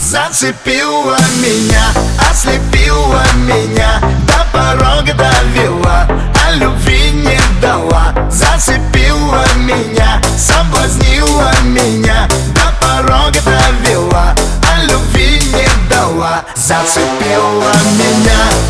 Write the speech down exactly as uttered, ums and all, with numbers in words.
Зацепила меня, ослепила меня, до порога довела, а любви не дала. Зацепила меня, соблазнила меня, до порога довела, а любви не дала. Зацепила меня.